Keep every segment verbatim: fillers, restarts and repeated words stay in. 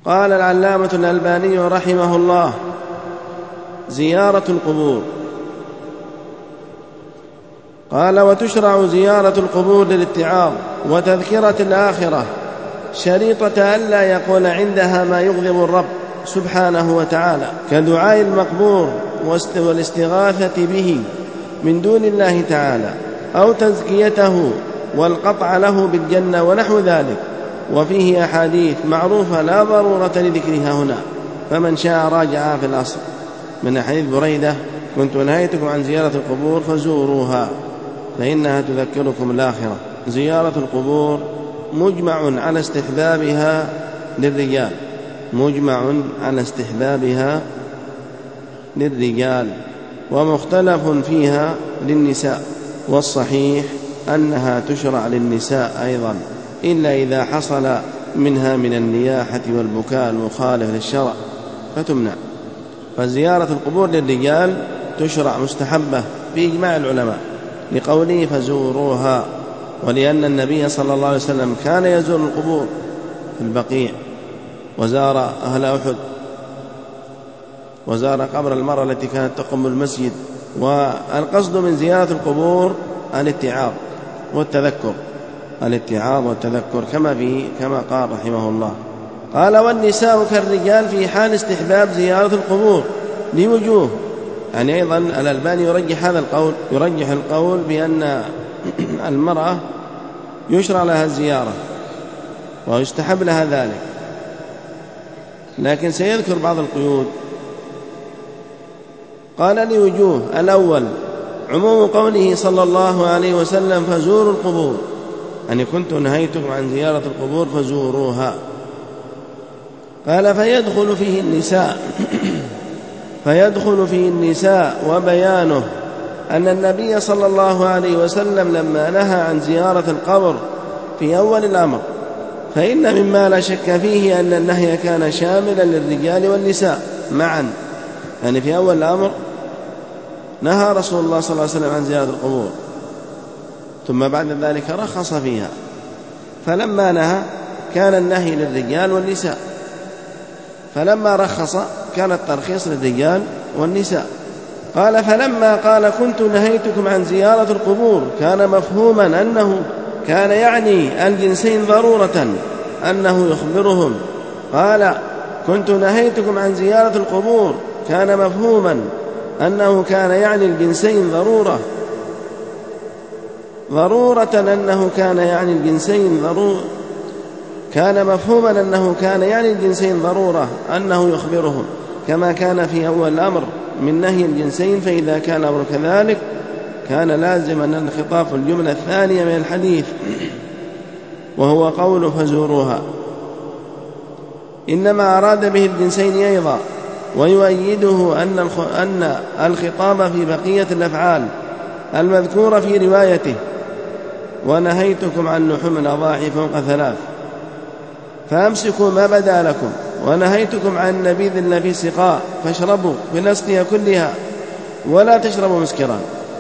قال العلامة الألباني رحمه الله: زيارة القبور. قال: وتشرع زيارة القبور للاتعاظ وتذكرة الآخرة، شريطة ألا يقول عندها ما يغضب الرب سبحانه وتعالى، كدعاء المقبور والاستغاثة به من دون الله تعالى، أو تزكيته والقطع له بالجنة ونحو ذلك. وفيه أحاديث معروفة لا ضرورة لذكرها هنا، فمن شاء راجعها في الأصل. من حديث بريدة: كنت نهيتكم عن زيارة القبور فزوروها فإنها تذكركم الآخرة. زيارة القبور مجمع على استحبابها للرجال، مجمع على استحبابها للرجال ومختلف فيها للنساء، والصحيح أنها تشرع للنساء أيضا، إلا إذا حصل منها من النياحة والبكاء المخالف للشرع فتمنع. فزيارة القبور للرجال تشرع مستحبة بإجماع العلماء، لقوله: فزوروها، ولأن النبي صلى الله عليه وسلم كان يزور القبور في البقيع، وزار أهل أحد، وزار قبر المرأة التي كانت تقوم بالمسجد. والقصد من زيارة القبور الاتعاظ والتذكر، الاتعاظ والتذكر كما فيه كما قال رحمه الله. قال: والنساء كالرجال في حال استحباب زيارة القبور لوجوه. يعني أيضا الألباني يرجح هذا القول، يرجح القول بأن المرأة يشرع لها الزيارة ويستحب لها ذلك، لكن سيذكر بعض القيود. قال: لوجوه. الأول: عموم قوله صلى الله عليه وسلم: فزوروا القبور، أن كنت نهيتكم عن زيارة القبور فزوروها. قال: فيدخل فيه النساء فيدخل فيه النساء وبيانه أن النبي صلى الله عليه وسلم لما نهى عن زيارة القبر في أول الأمر، فإن مما لا شك فيه أن النهي كان شاملا للرجال والنساء معا. يعني في أول الأمر نهى رسول الله صلى الله عليه وسلم عن زيارة القبور، ثم بعد ذلك رخص فيها، فلما نهى كان النهي للرجال والنساء، فلما رخص كان الترخيص للرجال والنساء. قال: فلما قال: كنت نهيتكم عن زيارة القبور، كان مفهوما أنه كان يعني الجنسين ضرورة، أنه يخبرهم. قال: كنت نهيتكم عن زيارة القبور، كان مفهوما أنه كان يعني الجنسين ضرورة ضرورة أنه كان يعني الجنسين ضرورة كان مفهوما أنه كان يعني الجنسين ضرورة أنه يخبرهم، كما كان في أول الأمر من نهي الجنسين. فإذا كان أمر كذلك كان لازما أن الخطاب في الجملة الثانية من الحديث، وهو قول فزوروها، إنما أراد به الجنسين أيضا. ويؤيده أن أن الخطاب في بقية الأفعال المذكورة في روايته: ونهيتكم عن لحوم الأضاحي فوق ثلاث فأمسكوا ما بدا لكم، ونهيتكم عن نبيذ إلا في سقاء فاشربوا في الأسقية كلها ولا تشربوا مسكرا.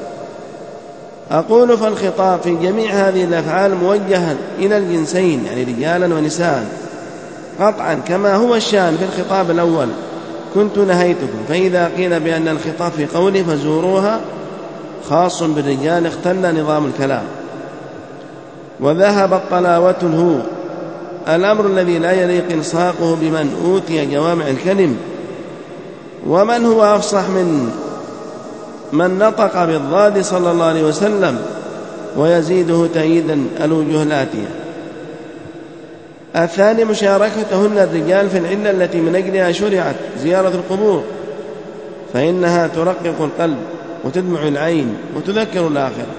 أقول: فالخطاب في جميع هذه الأفعال موجها إلى الجنسين، يعني رجالا ونساء قطعا، كما هو الشأن في الخطاب الأول: كنت نهيتكم. فإذا قيل بأن الخطاب في قوله فزوروها خاص بالرجال اختل نظام الكلام وذهبت طلاوته، الأمر الذي لا يليق إلصاقه بمن أوتي جوامع الكلم. ومن هو أفصح من من نطق بالضاد صلى الله عليه وسلم؟ ويزيده تأييدا الوجوه الآتية. الثاني: مشاركتهن الرجال في العلة التي من أجلها شرعت زيارة القبور، فإنها ترقق القلب وتدمع العين وتذكر الآخرة.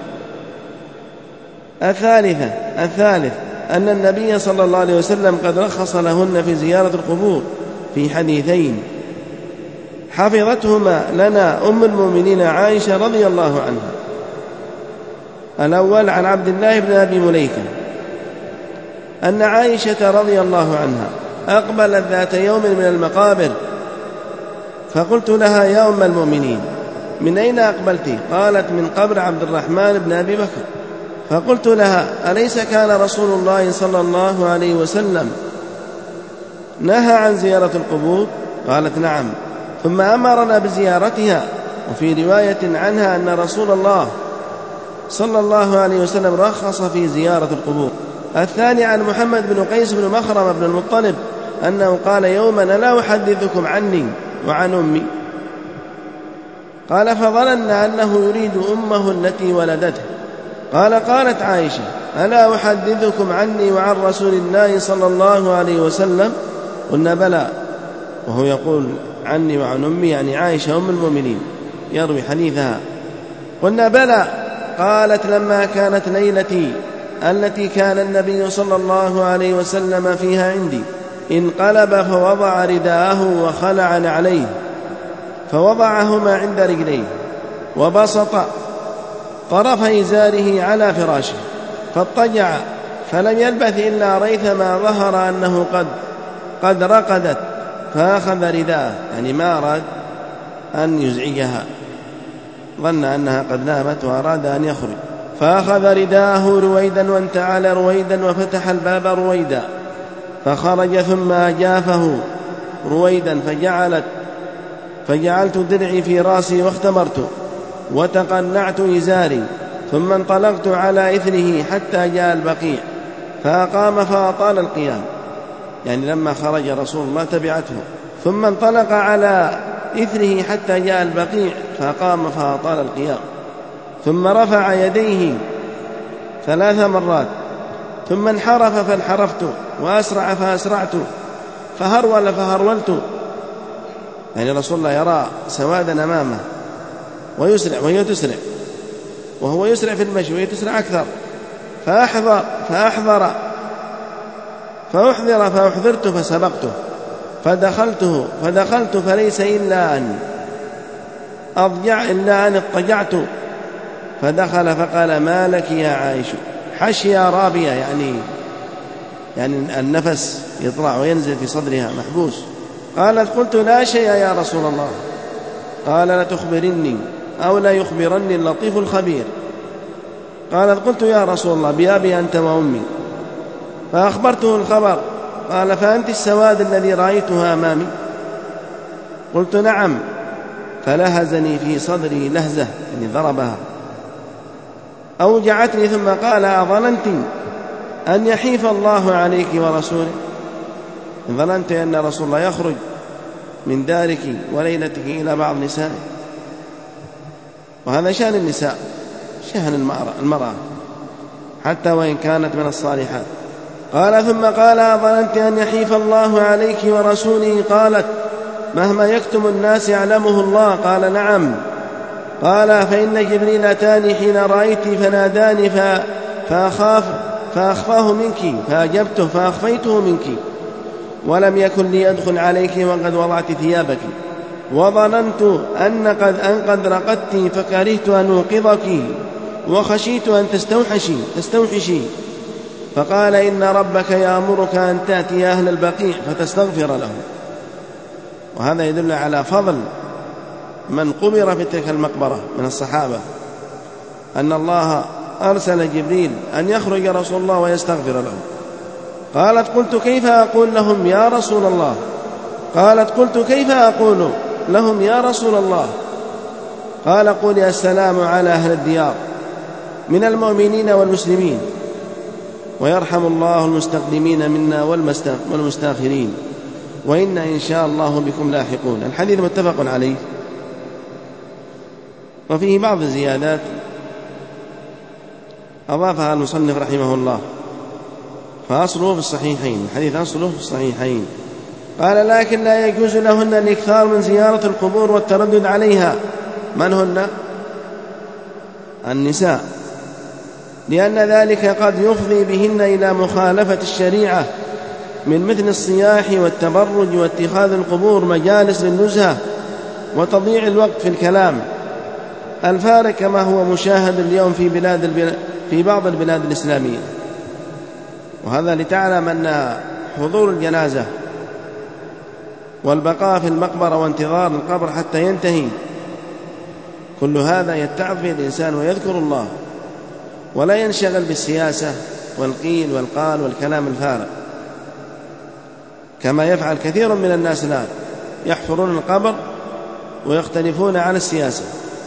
الثالثة الثالث أن النبي صلى الله عليه وسلم قد رخص لهن في زيارة القبور في حديثين حفظتهما لنا أم المؤمنين عائشة رضي الله عنها. الأول: عن عبد الله بن أبي مليكة أن عائشة رضي الله عنها أقبلت ذات يوم من المقابر، فقلت لها: يا أم المؤمنين، من أين أقبلت؟ قالت: من قبر عبد الرحمن بن أبي بكر. فقلت لها: أليس كان رسول الله صلى الله عليه وسلم نهى عن زيارة القبور؟ قالت نعم، ثم أمرنا بزيارتها. وفي رواية عنها أن رسول الله صلى الله عليه وسلم رخص في زيارة القبور. الثاني عن محمد بن قيس بن مخرم بن المطلب أنه قال يوما لا أحدثكم عني وعن أمي؟ قال فظننا أنه يريد أمه التي ولدته. قال قالت عائشة ألا أحدثكم عني وعن رسول الله صلى الله عليه وسلم؟ قلنا بلى، وهو يقول عني وعن أمي يعني عائشة أم المؤمنين يروي حديثها. قلنا بلى. قالت لما كانت ليلتي التي كان النبي صلى الله عليه وسلم فيها عندي انقلب فوضع رداءه وخلع نعليه فوضعهما عند رجليه وبسط طرف إزاره على فراشه فاضطجع فلم يلبث إلا ريثما ظهر أنه قد, قد رقدت فأخذ رداءه، يعني ما أراد أن يزعجها، ظن أنها قد نامت وأراد أن يخرج، فأخذ رداءه رويدا وانتعل رويدا وفتح الباب رويدا فخرج ثم أجافه رويدا فجعلت فجعلت درعي في راسي واختمرت وتقنعت إزاري ثم انطلقت على إثره حتى جاء البقيع فأقام فأطال القيام، يعني لما خرج رسول الله تبعته، ثم انطلق على إثره حتى جاء البقيع فقام فأطال القيام، ثم رفع يديه ثلاث مرات ثم انحرف فانحرفت وأسرع فأسرعت فهرول فهرولت، يعني رسول الله يرى سوادا أمامه ويسرع وهي تسرع، وهو يسرع في المشي وهي تسرع أكثر، فأحضر فأحضر فأحضر فأحضرت فسبقته فدخلته فدخلت فليس إلا أن أضجع إلا أن اضطجعت، فدخل فقال ما لك يا عائشة؟ حشية رابية، يعني يعني النفس يطلع وينزل في صدرها محبوس. قالت قلت لا شيء يا رسول الله. قال لتخبرني أو لا يخبرني اللطيف الخبير. قالت قلت يا رسول الله بأبي أنت وأمي، فأخبرته الخبر. قال فأنت السواد الذي رأيتها أمامي؟ قلت نعم. فلهزني في صدري لهزة، يعني ضربها أوجعتني، ثم قال أظننت أن يحيف الله عليك ورسوله؟ ظننت أن رسول الله يخرج من دارك وليلتك إلى بعض نسائه، وهذا شأن النساء، شأن المرأة حتى وإن كانت من الصالحات. قال ثم قال أظننت أن يحيف الله عليك ورسوله؟ قالت مهما يكتم الناس يعلمه الله. قال نعم. قال فإن جبريل أتاني حين رأيتي فناداني فأخاف فأخفاه منك فأجبته فأخفيته منك، ولم يكن لي أدخل عليك وقد وضعت ثيابك، وظننت أن قد, أن قد رقدت فكرهت أن أوقظك وخشيت أن تستوحشي, تستوحشي. فقال إن ربك يأمرك أن تأتي أهل البقيع فتستغفر لهم. وهذا يدل على فضل من قبر في تلك المقبرة من الصحابة، أن الله أرسل جبريل أن يخرج رسول الله ويستغفر لهم. قالت قلت كيف أقول لهم يا رسول الله؟ قالت قلت كيف أقول لهم يا رسول الله؟ قال قولي السلام على أهل الديار من المؤمنين والمسلمين، ويرحم الله المستقدمين منا والمستاخرين، وإن إن شاء الله بكم لاحقون. الحديث متفق عليه، وفيه بعض الزيادات أضافها المصنف رحمه الله، فأصله في الصحيحين، الحديث أصله في الصحيحين. قال لكن لا يجوز لهن الإكثار من زيارة القبور والتردد عليها. من هن؟ النساء، لأن ذلك قد يفضي بهن إلى مخالفة الشريعة من مثل الصياح والتبرج واتخاذ القبور مجالس للنزهة وتضييع الوقت في الكلام الفارغ كما هو مشاهد اليوم في, بلاد البلاد في بعض البلاد الإسلامية. وهذا لتعلم أن حضور الجنازة والبقاء في المقبرة وانتظار القبر حتى ينتهي كل هذا يتعظ به الإنسان ويذكر الله، ولا ينشغل بالسياسة والقيل والقال والكلام الفارغ. كما يفعل كثير من الناس الآن، يحفرون القبر ويختلفون على السياسة،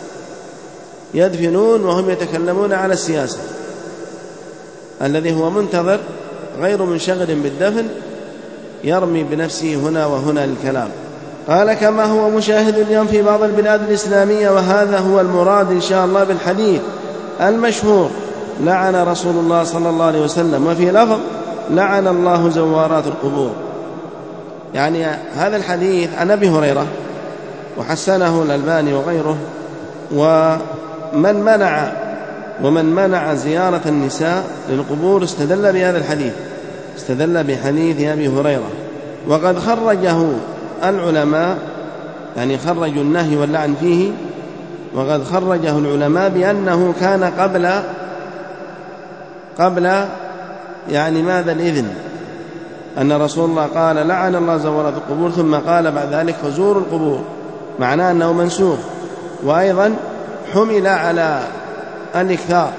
يدفنون وهم يتكلمون على السياسة. الذي هو منتظر غير منشغل بالدفن يرمي بنفسه هنا وهنا للكلام. قال كما هو مشاهد اليوم في بعض البلاد الإسلامية، وهذا هو المراد إن شاء الله بالحديث المشهور لعن رسول الله صلى الله عليه وسلم، وفي لفظ لعن الله زوارات القبور. يعني هذا الحديث عن أبي هريرة وحسنه الألباني وغيره. ومن منع ومن منع زيارة النساء للقبور استدل بهذا الحديث، استدل بحديث أبي هريرة. وقد خرجه العلماء، يعني خرجوا النهي واللعن فيه، وقد خرجه العلماء بأنه كان قبل قبل يعني ماذا الإذن، أن رسول الله قال لعن الله زوارات القبور، ثم قال بعد ذلك فزوروا القبور، معناه أنه منسوخ. وأيضا حمل على الإكثار،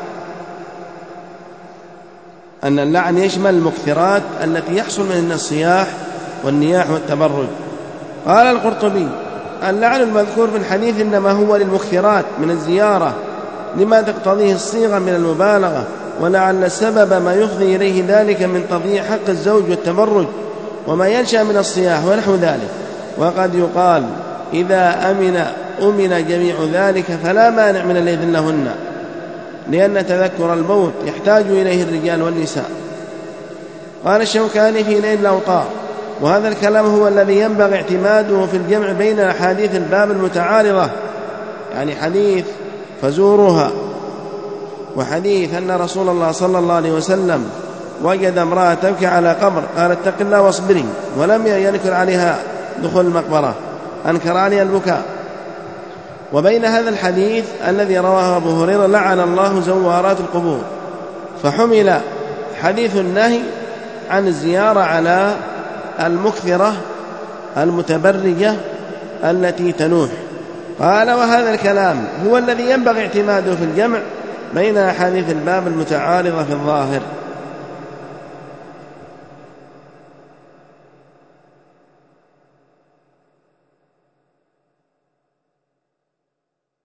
أن اللعن يشمل المكثرات التي يحصل منها الصياح والنياح والتبرج. قال القرطبي اللعن المذكور في الحديث إنما هو للمكثرات من الزيارة لما تقتضيه الصيغة من المبالغة، ولعل السبب ما يفضي إليه ذلك من تضييع حق الزوج والتبرج وما ينشأ من الصياح ونحو ذلك. وقد يقال إذا أمن أمن جميع ذلك فلا مانع من الإذن لهن، لأن تذكر الموت يحتاج إليه الرجال والنساء. قال الشوكاني في نيل الأوطار وهذا الكلام هو الذي ينبغي اعتماده في الجمع بين أحاديث الباب المتعارضة، يعني حديث فزورها وحديث أن رسول الله صلى الله عليه وسلم وجد امرأة تبكي على قبر قال اتق الله واصبري، ولم ينكر عليها دخول المقبرة، أنكر عليها البكاء. وبين هذا الحديث الذي رواه أبو هريرة لعن الله زوارات القبور، فحمل حديث النهي عن الزيارة على المكثرة المتبرجة التي تنوح. قال وهذا الكلام هو الذي ينبغي اعتماده في الجمع بين أحاديث الباب المتعارضة في الظاهر.